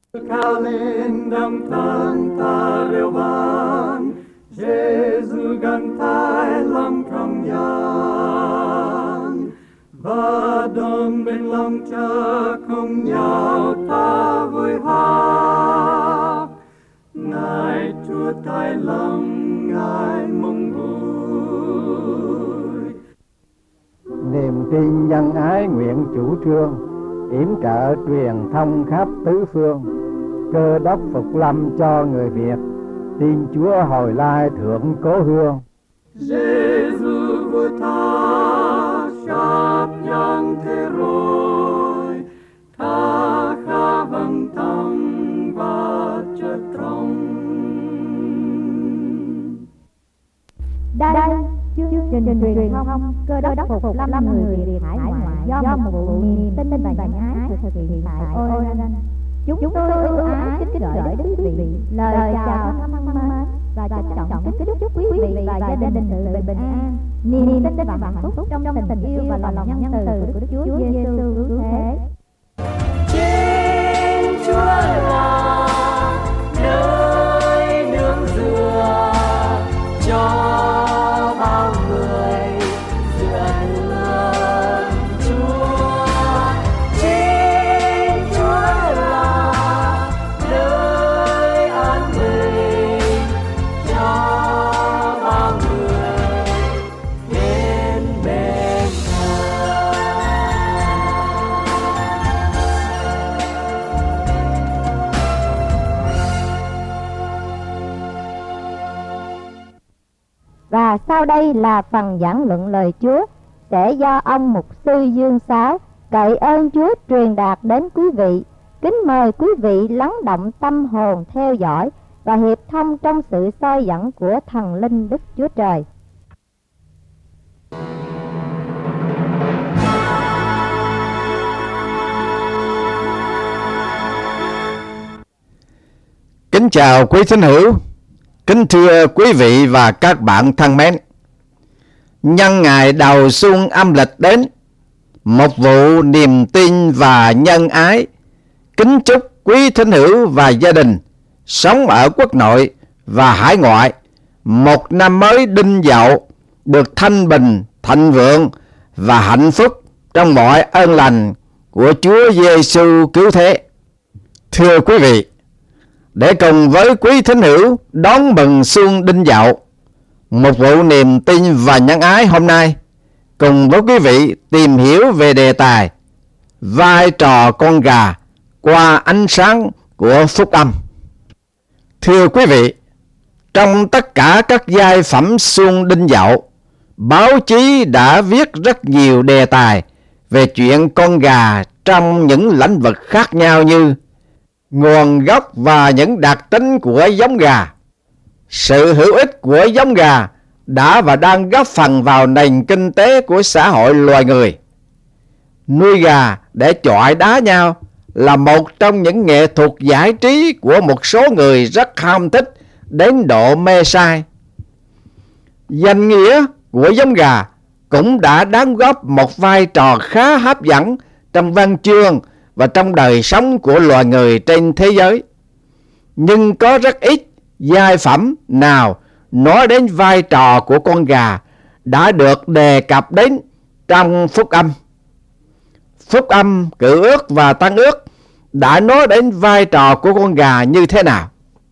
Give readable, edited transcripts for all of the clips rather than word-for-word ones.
Cao lên đấng thánh ta reo vang, Giêsu gần thái lòng trong gian, và đồng bên lòng cha cùng nhau ta vui hát. Ngài Chúa thái lòng, Ngài mong vui. Niềm tin nhân ái nguyện chủ trương, yểm trợ truyền thông khắp tứ phương. Cơ đốc phục lâm cho người Việt, tin Chúa hồi lai thượng cố hương. Giêsu vua tha khắp nhân thế rồi, tha khá vâng tâm và chất trong. Đây chương trình truyền thông Cơ đốc phục lâm người Việt hải ngoại do một vụ niềm tin và nhân ái thực hiện tại Oregon. Chúng tôi ưu ái kính gửi đến quý vị lời chào thân mến và trân trọng kính chúc quý vị và gia đình sự bình an, niềm tin và hạnh phúc trong tình yêu và lòng nhân từ của Đức Chúa Giêsu cứu thế. Chính Chúa là nơi nương dựa cho bao người dựa nương Chúa. Chính Chúa là nơi an bình cho bao người đến bên Và sau đây là phần giảng luận lời Chúa sẽ do ông mục sư Dương Sáo cậy ơn Chúa truyền đạt đến quý vị. Kính mời quý vị lắng động tâm hồn theo dõi và hiệp thông trong sự soi dẫn của thần linh Đức Chúa Trời. Kính chào quý thính hữu, kính thưa quý vị và các bạn thân mến. Nhân ngày đầu xuân âm lịch đến, một vụ niềm tin và nhân ái, kính chúc quý thính hữu và gia đình sống ở quốc nội và hải ngoại một năm mới Đinh Dậu được thanh bình, thịnh vượng và hạnh phúc trong mọi ơn lành của Chúa Giêsu cứu thế. Thưa quý vị, để cùng với quý thính hữu đón mừng xuân Đinh Dậu, một vụ niềm tin và nhân ái hôm nay, cùng với quý vị tìm hiểu về đề tài vai trò con gà qua ánh sáng của phúc âm. Thưa quý vị, trong tất cả các giai phẩm xuân Đinh Dậu, báo chí đã viết rất nhiều đề tài về chuyện con gà trong những lĩnh vực khác nhau như nguồn gốc và những đặc tính của giống gà, sự hữu ích của giống gà đã và đang góp phần vào nền kinh tế của xã hội loài người. Nuôi gà để chọi đá nhau là một trong những nghệ thuật giải trí của một số người rất ham thích đến độ mê say. Danh nghĩa của giống gà cũng đã đóng góp một vai trò khá hấp dẫn trong văn chương và trong đời sống của loài người trên thế giới. Nhưng có rất ít giai phẩm nào nói đến vai trò của con gà đã được đề cập đến trong phúc âm. Phúc âm, Cựu Ước và Tân Ước đã nói đến vai trò của con gà như thế nào?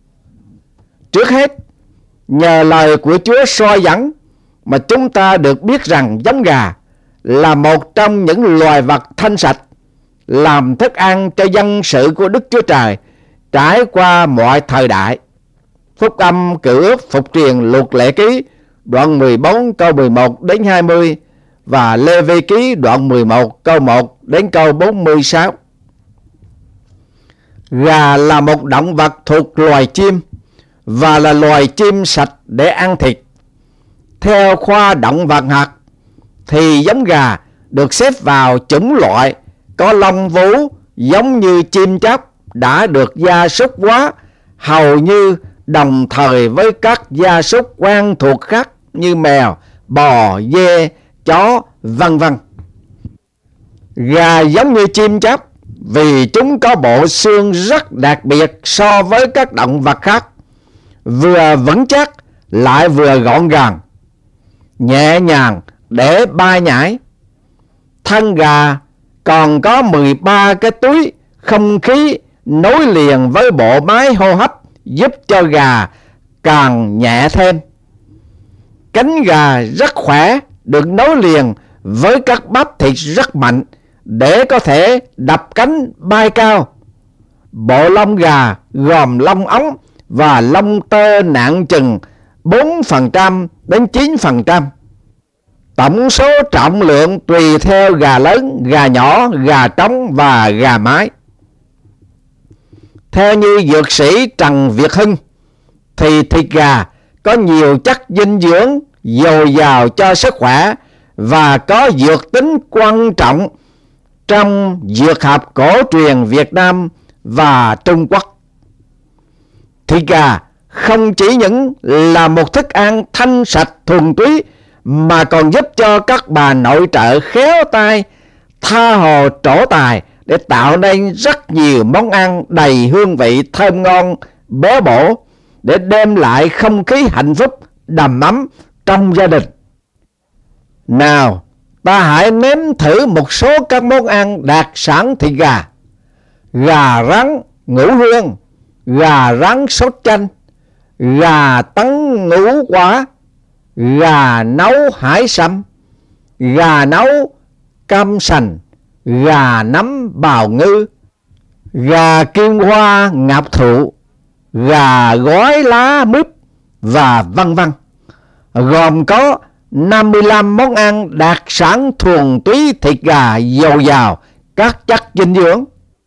Trước hết, nhờ lời của Chúa soi dẫn mà chúng ta được biết rằng giống gà là một trong những loài vật thanh sạch, làm thức ăn cho dân sự của Đức Chúa Trời trải qua mọi thời đại. Phúc âm, Cựu Ước, Phục truyền, Luật Lệ Ký đoạn 14 câu 11 đến 20 và Lê Vi Ký đoạn 11 câu 1 đến câu 46. Gà là một động vật thuộc loài chim và là loài chim sạch để ăn thịt. Theo khoa động vật học thì giống gà được xếp vào chủng loại có lông vú giống như chim chóc đã được gia súc hóa hầu như đồng thời với các gia súc quen thuộc khác như mèo, bò, dê, chó, vân vân. Gà giống như chim chóc vì chúng có bộ xương rất đặc biệt so với các động vật khác, vừa vững chắc lại vừa gọn gàng, nhẹ nhàng để bay nhảy. Thân gà còn có 13 cái túi không khí nối liền với bộ máy hô hấp, giúp cho gà càng nhẹ thêm. Cánh gà rất khỏe, được nối liền với các bắp thịt rất mạnh để có thể đập cánh bay cao. Bộ lông gà gồm lông ống và lông tơ nặng chừng 4% đến 9%. Tổng số trọng lượng tùy theo gà lớn, gà nhỏ, gà trống và gà mái. Theo như dược sĩ Trần Việt Hưng thì thịt gà có nhiều chất dinh dưỡng dồi dào cho sức khỏe và có dược tính quan trọng trong dược học cổ truyền Việt Nam và Trung Quốc. Thịt gà không chỉ những là một thức ăn thanh sạch thuần túy mà còn giúp cho các bà nội trợ khéo tay tha hồ trổ tài để tạo nên rất nhiều món ăn đầy hương vị thơm ngon, béo bổ để đem lại không khí hạnh phúc đầm ấm trong gia đình. Nào, ta hãy nếm thử một số các món ăn đặc sản thịt gà: gà rán ngũ hương, gà rán sốt chanh, gà tấn ngũ quả, gà nấu hải sâm, gà nấu cam sành, gà nấm bào ngư, gà kim hoa ngọc thụ, gà gói lá mướp và vân vân, gồm có 55 món ăn đặc sản thuần túy thịt gà dồi dào các chất dinh dưỡng.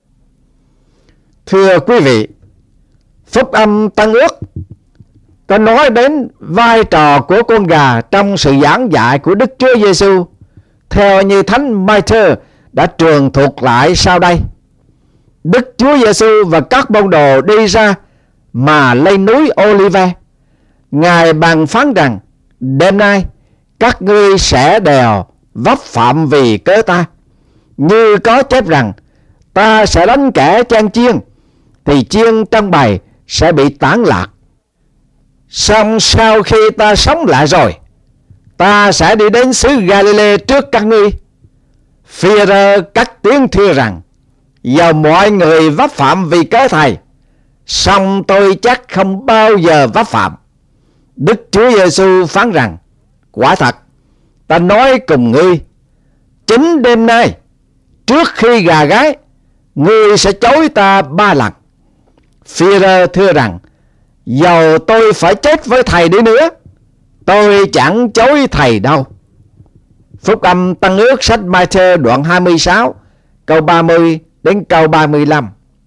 Thưa quý vị, Phúc âm Tân Ước có nói đến vai trò của con gà trong sự giảng dạy của Đức Chúa Giêsu, theo như Thánh Matthew đã truyền thuộc lại sau đây. Đức Chúa Giêsu và các môn đồ đi ra mà lên núi Olive. Ngài bàn phán rằng: đêm nay các ngươi sẽ đều vấp phạm vì cớ ta, như có chép rằng: ta sẽ đánh kẻ chan chiên, thì chiên trong bầy sẽ bị tản lạc. Xong sau khi ta sống lại rồi, ta sẽ đi đến xứ Galilee trước các ngươi. Phi-e-rơ cất tiếng thưa rằng: dầu mọi người vấp phạm vì cớ thầy, song tôi chắc không bao giờ vấp phạm. Đức Chúa Giêsu phán rằng: quả thật, ta nói cùng ngươi, chính đêm nay, trước khi gà gáy, ngươi sẽ chối ta 3 lần. Phi-e-rơ thưa rằng: dầu tôi phải chết với thầy đi nữa, tôi chẳng chối thầy đâu. Phúc âm Tân Ước sách Ma-thê đoạn 26 câu 30 đến câu 35.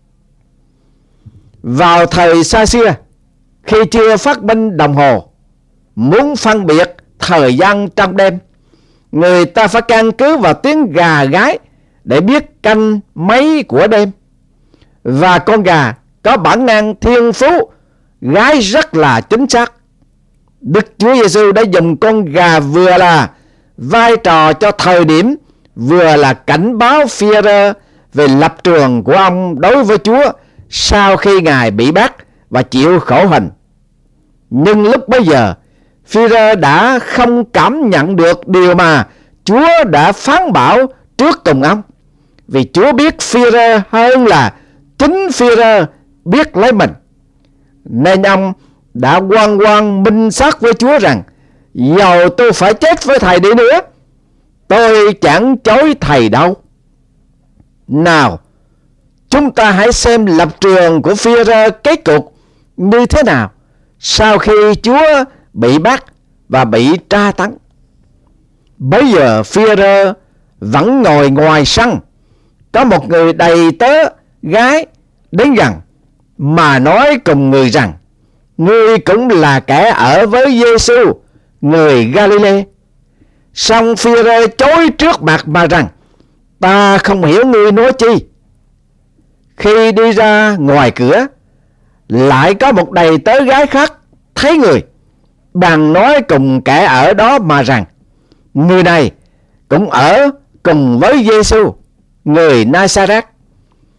Vào thời xa xưa, khi chưa phát minh đồng hồ, muốn phân biệt thời gian trong đêm, người ta phải căn cứ vào tiếng gà gáy để biết canh mấy của đêm. Và con gà có bản năng thiên phú gáy rất là chính xác. Đức Chúa Giêsu đã dùng con gà vừa là vai trò cho thời điểm, vừa là cảnh báo Phi-e-rơ về lập trường của ông đối với Chúa sau khi Ngài bị bắt và chịu khổ hình. Nhưng lúc bấy giờ, Phi-e-rơ đã không cảm nhận được điều mà Chúa đã phán bảo trước cùng ông, vì Chúa biết Phi-e-rơ hơn là chính Phi-e-rơ biết lấy mình. Nên ông đã oan minh xác với Chúa rằng: dầu tôi phải chết với thầy đi nữa, tôi chẳng chối thầy đâu. Nào, chúng ta hãy xem lập trường của Phi-e-rơ kết cục như thế nào sau khi Chúa bị bắt và bị tra tấn. Bây giờ Phi-e-rơ vẫn ngồi ngoài sân. Có một người đầy tớ gái đến gần mà nói cùng người rằng: ngươi cũng là kẻ ở với Giêsu người Galilee. Song Phi-e-rơ chối trước mặt mà rằng: ta không hiểu ngươi nói chi. Khi đi ra ngoài cửa, lại có một đầy tớ gái khác thấy người, bàn nói cùng kẻ ở đó mà rằng: người này cũng ở cùng với Giêsu người Na-sa-rét.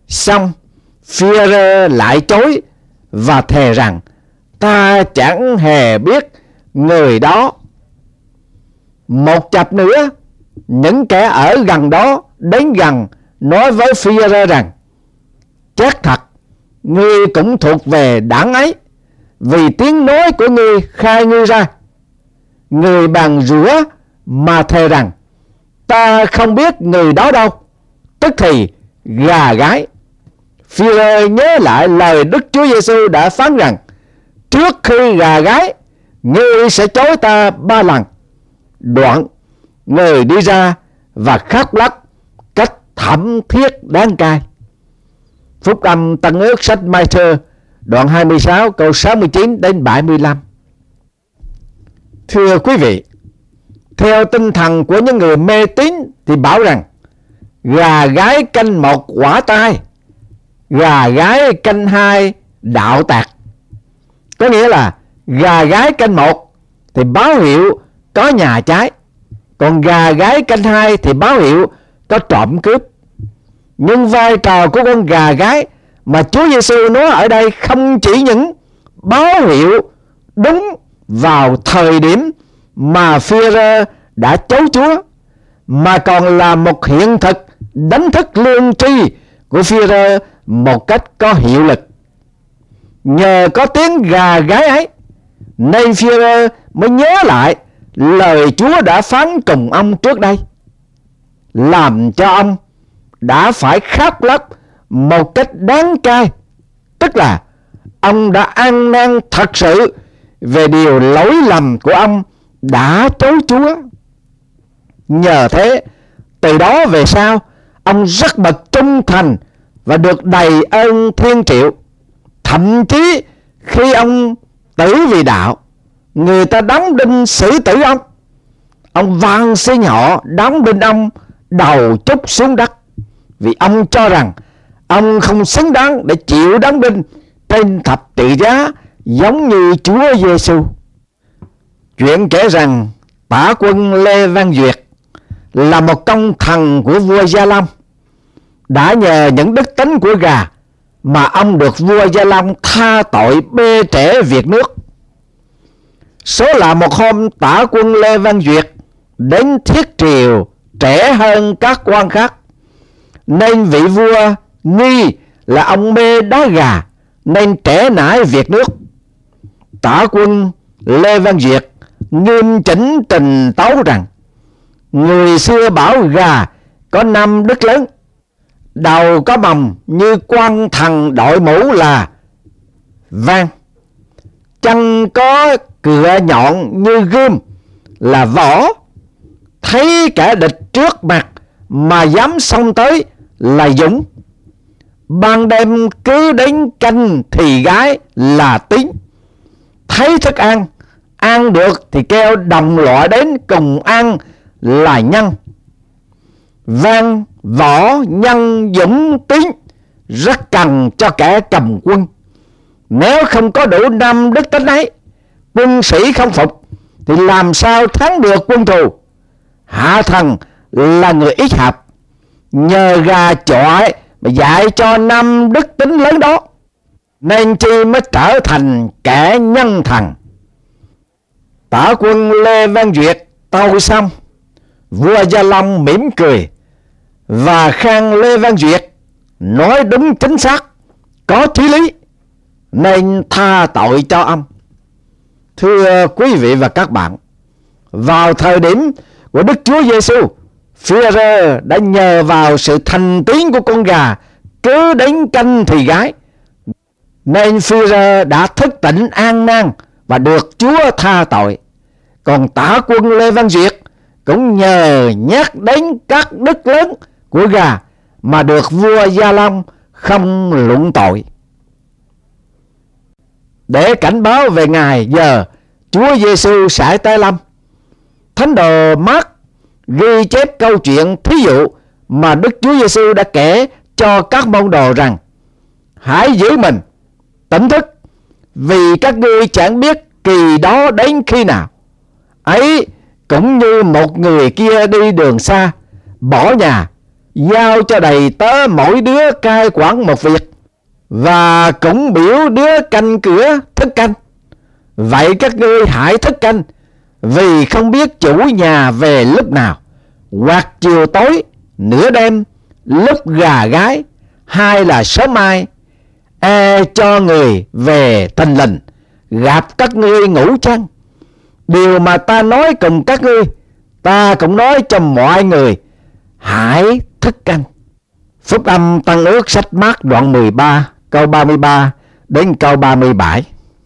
Xong Phi-e-rơ lại chối và thề rằng: ta chẳng hề biết người đó. Một chập nữa, những kẻ ở gần đó đến gần nói với Phi-e-rơ rằng: chắc thật, ngươi cũng thuộc về đảng ấy, vì tiếng nói của ngươi khai ngươi ra. Người bàn rủa mà thề rằng: ta không biết người đó đâu. Tức thì gà gái. Phi-e-rơ nhớ lại lời Đức Chúa Giêsu đã phán rằng: trước khi gà gái, ngươi sẽ chối ta 3 lần. Đoạn người đi ra và khóc lóc cách thảm thiết đáng cay. Phúc âm Tân Ước sách Mai-thơ đoạn 26 câu 69 đến 75. Thưa quý vị, theo tinh thần của những người mê tín thì bảo rằng gà gái canh 1 quả tai, gà gái canh 2 đạo tạc. Có nghĩa là gà gái canh 1 thì báo hiệu có nhà cháy, còn gà gái canh 2 thì báo hiệu có trộm cướp. Nhưng vai trò của con gà gái mà Chúa Giêsu nói ở đây không chỉ những báo hiệu đúng vào thời điểm mà Phi-e-rơ đã chối Chúa, mà còn là một hiện thực đánh thức lương tri của Phi-e-rơ một cách có hiệu lực. Nhờ có tiếng gà gái ấy nên Phi-e-rơ mới nhớ lại lời Chúa đã phán cùng ông trước đây, làm cho ông đã phải khóc lóc một cách đáng cay. Tức là ông đã ăn năn thật sự về điều lỗi lầm của ông đã chối Chúa. Nhờ thế, từ đó về sau, ông rất bậc trung thành và được đầy ơn thiên triệu. Thậm chí khi ông tử vì đạo, người ta đóng đinh xử tử ông van xin họ đóng đinh ông đầu trút xuống đất, vì ông cho rằng ông không xứng đáng để chịu đóng đinh trên thập tự giá giống như Chúa Giêsu. Chuyện kể rằng tả quân Lê Văn Duyệt là một công thần của vua Gia Long. Đã nhờ những đức tính của gà mà ông được vua Gia Long tha tội bê trễ việc nước. Số là một hôm tả quân Lê Văn Duyệt đến thiết triều trễ hơn các quan khác, nên vị vua nghi là ông mê đá gà nên trễ nải việc nước. Tả quân Lê Văn Duyệt nghiêm chỉnh trình tấu rằng: người xưa bảo gà có 5 đức lớn: đầu có mồng như quan thần đội mũ là vang, chân có cựa nhọn như gươm là võ, thấy kẻ địch trước mặt mà dám xông tới là dũng, ban đêm cứ đến canh thì gái là tín, thấy thức ăn ăn được thì kêu đồng loại đến cùng ăn là nhân. Vang, võ, nhân, dũng, tín rất cần cho kẻ cầm quân. Nếu không có đủ 5 đức tính ấy, quân sĩ không phục thì làm sao thắng được quân thù. Hạ thần là người ít học, nhờ gà chọi mà dạy cho 5 đức tính lớn đó, nên chi mới trở thành kẻ nhân thần. Tả quân Lê Văn Duyệt tâu xong, vua Gia Long mỉm cười và khen Lê Văn Duyệt nói đúng chính xác, có chí lý, nên tha tội cho ông. Thưa quý vị và các bạn, vào thời điểm của Đức Chúa Giêsu, Phi-e-rơ đã nhờ vào sự thành tín của con gà cứ đến canh thì gái, nên Phi-e-rơ đã thức tỉnh an nan và được Chúa tha tội. Còn tả quân Lê Văn Duyệt cũng nhờ nhắc đến các đức lớn của gà mà được vua Gia Long không luận tội. Để cảnh báo về ngày giờ Chúa Giêsu sẽ tái lâm, Thánh đồ Mác ghi chép câu chuyện thí dụ mà Đức Chúa Giêsu đã kể cho các môn đồ rằng: hãy giữ mình tỉnh thức, vì các ngươi chẳng biết kỳ đó đến khi nào. Ấy cũng như một người kia đi đường xa, bỏ nhà, giao cho đầy tớ mỗi đứa cai quản một việc, và cũng biểu đứa canh cửa thức canh. Vậy các ngươi hãy thức canh, vì không biết chủ nhà về lúc nào, hoặc chiều tối, nửa đêm, lúc gà gái, hay là sớm mai, cho người về thình lình gặp các ngươi ngủ chăng. Điều mà ta nói cùng các ngươi, ta cũng nói cho mọi người, hãy thức canh. Phúc âm Tân Ước sách Mác đoạn 13 câu 33 đến câu 37.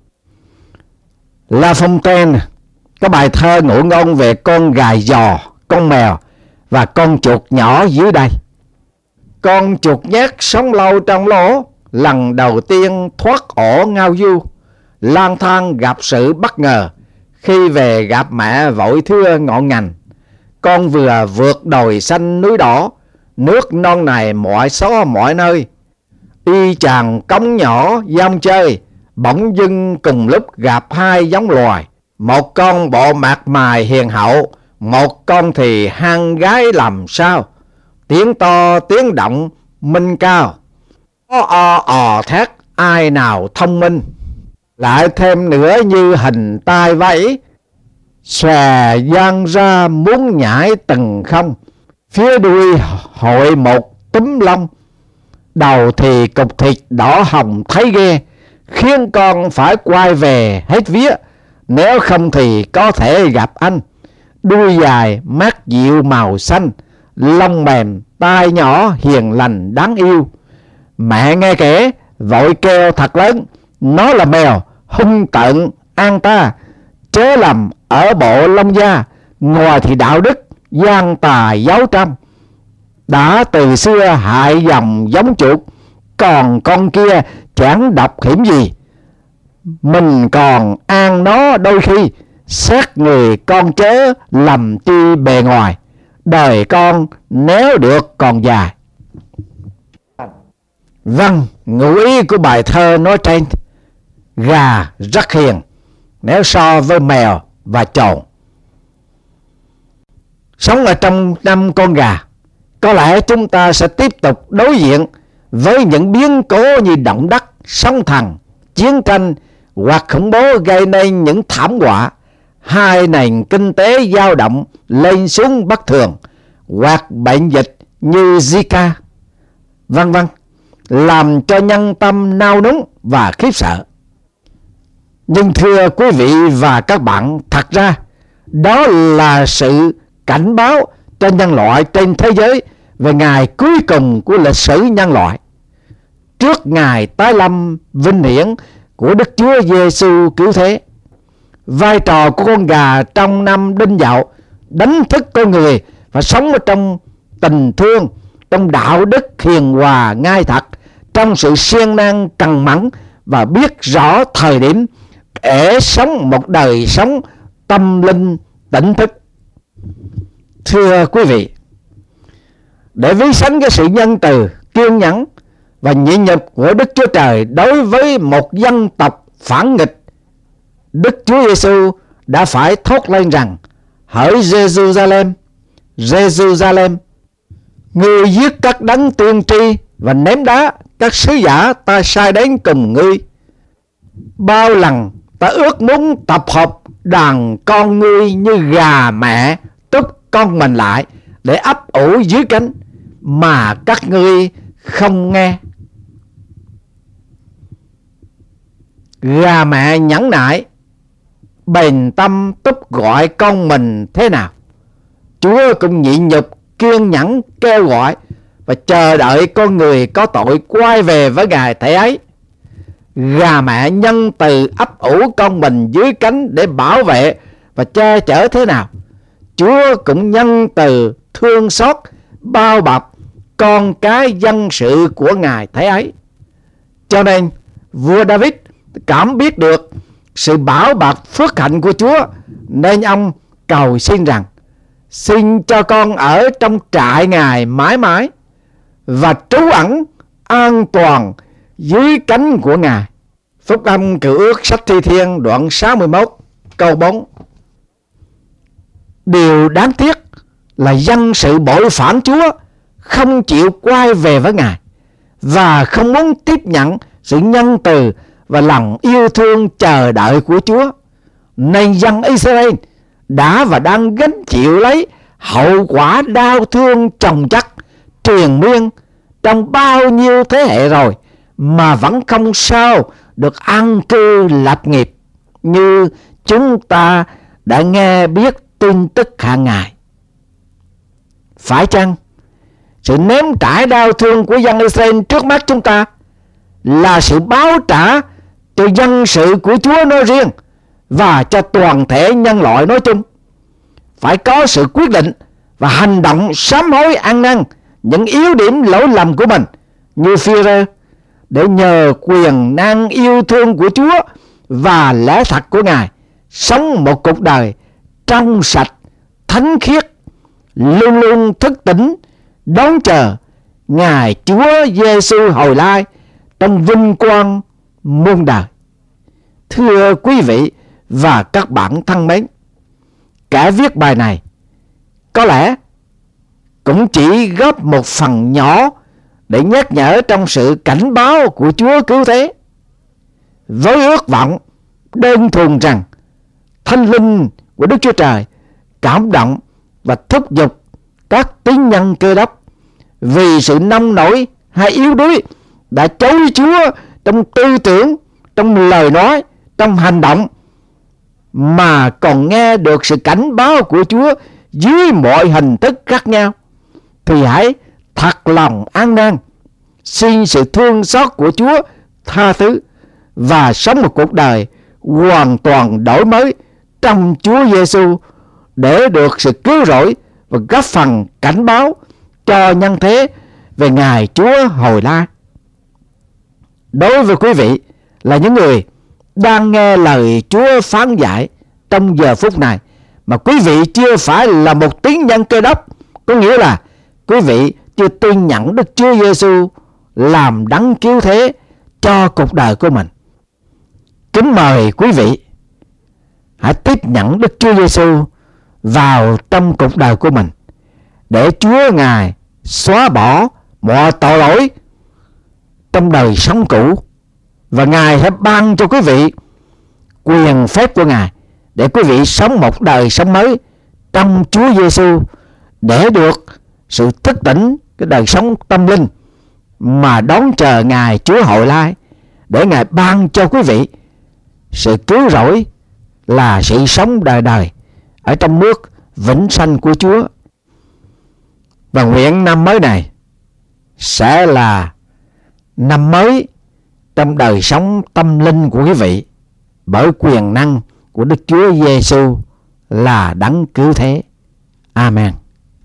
La Fontaine có bài thơ ngụ ngôn về con gà giò, con mèo và con chuột nhỏ dưới đây. Con chuột nhát sống lâu trong lỗ, lần đầu tiên thoát ổ ngao du, lang thang gặp sự bất ngờ, khi về gặp mẹ vội thưa ngọn ngành. Con vừa vượt đồi xanh núi đỏ, nước non này mọi xó mọi nơi. Y chàng cống nhỏ giam chơi, bỗng dưng cùng lúc gặp hai giống loài. Một con bộ mặt mày hiền hậu, một con thì hang gái làm sao. Tiếng to tiếng động minh cao, o thét ai nào thông minh. Lại thêm nữa như hình tai vẫy, xòe dang ra muốn nhảy từng không. Phía đuôi hội một túm lông, đầu thì cục thịt đỏ hồng thấy ghê, khiến con phải quay về hết vía, nếu không thì có thể gặp anh. Đuôi dài mát dịu màu xanh, lông mềm tai nhỏ hiền lành đáng yêu. Mẹ nghe kể vội kêu thật lớn, nó là mèo hung tợn an ta, chớ lầm ở bộ lông da, ngoài thì đạo đức gian tà dấu trăm. Đã từ xưa hại dòng giống chuột, còn con kia chẳng độc hiểm gì. Mình còn an nó đôi khi, xét người con chớ lầm chi bề ngoài, đời con nếu được còn dài. Vâng, ngụ ý của bài thơ nói trên, gà rất hiền nếu so với mèo và trồn. Sống ở trong năm con gà, có lẽ chúng ta sẽ tiếp tục đối diện với những biến cố như động đất, sóng thần, chiến tranh hoặc khủng bố gây nên những thảm họa, hai nền kinh tế dao động lên xuống bất thường, hoặc bệnh dịch như Zika, vân vân, làm cho nhân tâm nao núng và khiếp sợ. Nhưng thưa quý vị và các bạn, thật ra đó là sự cảnh báo cho nhân loại trên thế giới về ngày cuối cùng của lịch sử nhân loại, trước ngày tái lâm vinh hiển của Đức Chúa Giêsu cứu thế. Vai trò của con gà trong năm Đinh Dậu đánh thức con người và sống ở trong tình thương, trong đạo đức hiền hòa ngay thật, trong sự siêng năng cần mẫn và biết rõ thời điểm để sống một đời sống tâm linh tỉnh thức. Thưa quý vị, để ví sánh cái sự nhân từ, kiên nhẫn và nhịn nhục của Đức Chúa Trời đối với một dân tộc phản nghịch, Đức Chúa Giêsu đã phải thốt lên rằng: hỡi Jerusalem, Jerusalem, ngươi giết các đấng tiên tri và ném đá các sứ giả ta sai đến cùng ngươi. Bao lần ta ước muốn tập hợp đàn con ngươi như gà mẹ túc con mình lại để ấp ủ dưới cánh, mà các ngươi không nghe. Gà mẹ nhẫn nại bền tâm túc gọi con mình thế nào, Chúa cũng nhịn nhục kiên nhẫn kêu gọi và chờ đợi con người có tội quay về với Ngài thể ấy. Gà mẹ nhân từ ấp ủ con mình dưới cánh để bảo vệ và che chở thế nào, Chúa cũng nhân từ thương xót bao bọc con cái dân sự của Ngài thế ấy. Cho nên vua David cảm biết được sự bảo bọc phước hạnh của Chúa, nên ông cầu xin rằng: xin cho con ở trong trại Ngài mãi mãi và trú ẩn an toàn dưới cánh của Ngài. Phúc âm Cựu Ước sách Thi Thiên đoạn 61 câu 4. Điều đáng tiếc là dân sự bội phản Chúa không chịu quay về với Ngài và không muốn tiếp nhận sự nhân từ và lòng yêu thương chờ đợi của Chúa, nên dân Israel đã và đang gánh chịu lấy hậu quả đau thương chồng chất triền miên trong bao nhiêu thế hệ rồi, mà vẫn không sao được an cư lập nghiệp như chúng ta đã nghe biết tin tức hàng ngày. Phải chăng sự nếm trải đau thương của dân Israel trước mắt chúng ta là sự báo trả cho dân sự của Chúa nói riêng và cho toàn thể nhân loại nói chung? Phải có sự quyết định và hành động sám hối ăn năn những yếu điểm lỗi lầm của mình như Phi-rơ, để nhờ quyền năng yêu thương của Chúa và lẽ thật của Ngài sống một cuộc đời trong sạch, thánh khiết, luôn luôn thức tỉnh đón chờ Ngài Chúa Giêsu hồi lai trong vinh quang muôn đời. Thưa quý vị và các bạn thân mến, kẻ viết bài này có lẽ cũng chỉ góp một phần nhỏ để nhắc nhở trong sự cảnh báo của Chúa cứu thế, với ước vọng đơn thuần rằng Thánh Linh của Đức Chúa Trời cảm động và thúc giục các tín nhân Cơ Đốc vì sự nông nổi hay yếu đuối đã chối Chúa trong tư tưởng, trong lời nói, trong hành động, mà còn nghe được sự cảnh báo của Chúa dưới mọi hình thức khác nhau, thì hãy thật lòng ăn năn, xin sự thương xót của Chúa tha thứ và sống một cuộc đời hoàn toàn đổi mới trong Chúa Giêsu để được sự cứu rỗi và góp phần cảnh báo cho nhân thế về Ngài Chúa hồi lai. Đối với quý vị là những người đang nghe lời Chúa phán dạy trong giờ phút này, mà quý vị chưa phải là một tín nhân Cơ Đốc, có nghĩa là quý vị chưa tin nhận Đức Chúa Giêsu làm đấng cứu thế cho cuộc đời của mình, kính mời quý vị hãy tiếp nhận Đức Chúa Giêsu vào trong cuộc đời của mình, để Chúa Ngài xóa bỏ mọi tội lỗi trong đời sống cũ, và Ngài sẽ ban cho quý vị quyền phép của Ngài để quý vị sống một đời sống mới trong Chúa Giêsu, để được sự thức tỉnh cái đời sống tâm linh mà đón chờ Ngài Chúa hồi lai, để Ngài ban cho quý vị sự cứu rỗi là sự sống đời đời ở trong nước vĩnh sanh của Chúa. Và nguyện năm mới này sẽ là năm mới trong đời sống tâm linh của quý vị, bởi quyền năng của Đức Chúa Giêsu là đấng cứu thế. Amen.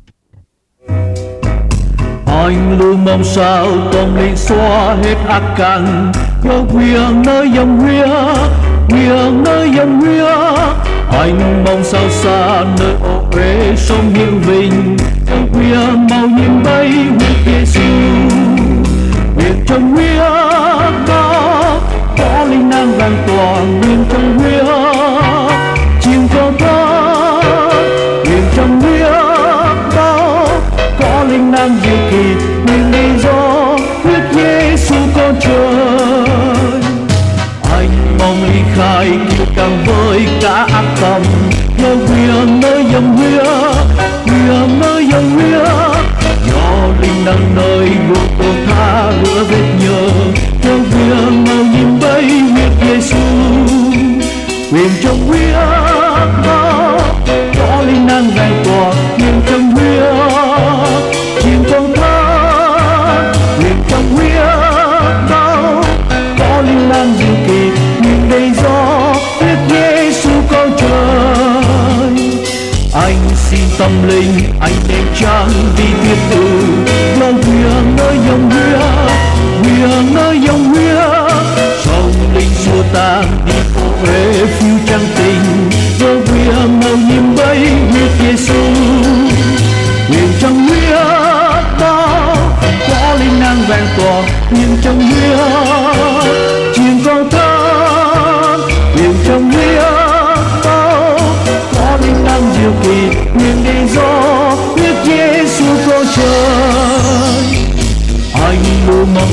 Anh luôn mong sao tâm linh xóa hết ác căn, có quyền nơi dòng huyết, quyền nơi dòng huyết. Anh mong sao xa nơi ô uế sông hiu vinh, trong quyền màu nhiệm bay huyết Giêsu. Quyền trong huyết đó có linh năng vàng tỏa, quyền trong huyết chìm có thơ. Quyền trong huyết đó có linh năng diệu kỳ, quyền lý do huyết Giêsu con trời. Anh mong ly khai kiêu căng với cả ác tâm, nhờ quyền nơi dòng huyết, quyền nơi dòng huyết. Do linh năng nơi vô tội tha rửa vết nhơ, theo quyền màu nhiệm bay huyết Giêsu. Quyền trong huyết đó có linh năng vàng tỏa, quyền trong huyết chìm con thơ. Quyền trong huyết đó có linh năng diệu kỳ, quyền đầy do huyết Giêsu con trời. Anh xin tâm linh anh đem trang vì thiên tử, lo quyền nơi dòng huyết, quyền nơi dòng huyết. Sông linh xua tan đi ô uế phiêu trăng tình, do quyền màu nhiệm bay huyết Giêsu. Quyền trong huyết đó có linh năng vàng tỏa, quyền trong huyết truyền con thơ. Quyền trong huyết đó có linh năng diệu kỳ, quyền đi do huyết Giêsu con trời.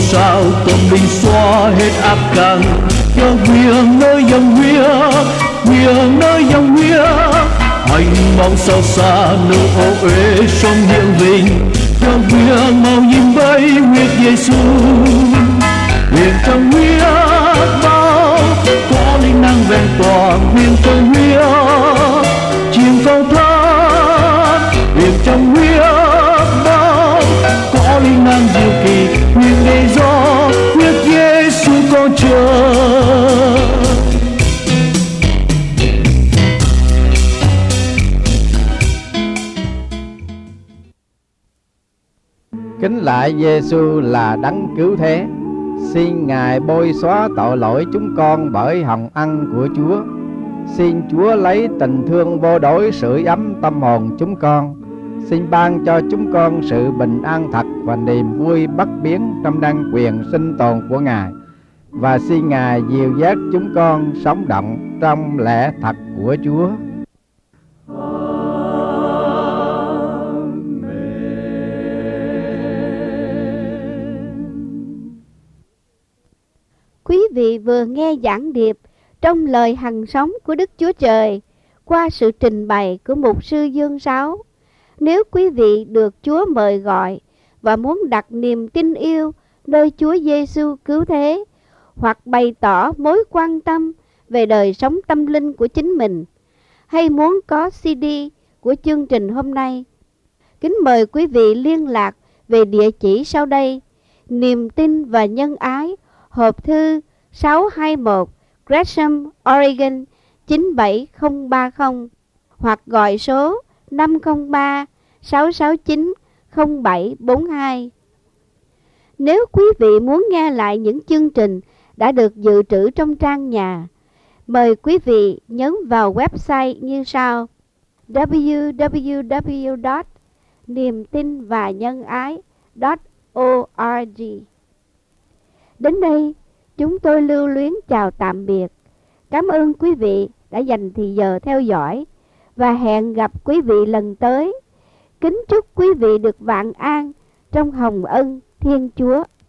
sao tâm linh xóa hết ác căng, cho nguyện nơi dòng nguyện nơi dòng nguyện anh mong sao xa nơi ô uế sông hiện vinh, cho nguyện màu nhìn bay huyết Giêsu, nguyện trong huyết bao có linh năng vẹn toàn, nguyện trong huyết chiên câu thác, nguyện trong huyết bao có linh năng diệu kỳ, nguyện để gió huyết Giêsu con chờ. Kính lạy Giêsu là đấng cứu thế, xin Ngài bôi xóa tội lỗi chúng con bởi hồng ân của Chúa. Xin Chúa lấy tình thương vô đối sưởi ấm tâm hồn chúng con. Xin ban cho chúng con sự bình an thật và niềm vui bất biến trong năng quyền sinh tồn của Ngài. Và xin Ngài dìu dắt chúng con sống động trong lẽ thật của Chúa. Quý vị vừa nghe giảng điệp trong lời hằng sống của Đức Chúa Trời qua sự trình bày của Mục sư Dương Sáu. Nếu quý vị được Chúa mời gọi và muốn đặt niềm tin yêu nơi Chúa Giêsu cứu thế, hoặc bày tỏ mối quan tâm về đời sống tâm linh của chính mình, hay muốn có CD của chương trình hôm nay, kính mời quý vị liên lạc về địa chỉ sau đây: Niềm tin và nhân ái, hộp thư 621 Gresham, Oregon 97030, hoặc gọi số 503 669 0742. Nếu quý vị muốn nghe lại những chương trình đã được dự trữ trong trang nhà, mời quý vị nhấn vào website như sau: www.niemtinvanhângai.org. Đến đây, chúng tôi lưu luyến chào tạm biệt. Cảm ơn quý vị đã dành thời giờ theo dõi và hẹn gặp quý vị lần tới. Kính chúc quý vị được vạn an trong hồng ân Thiên Chúa.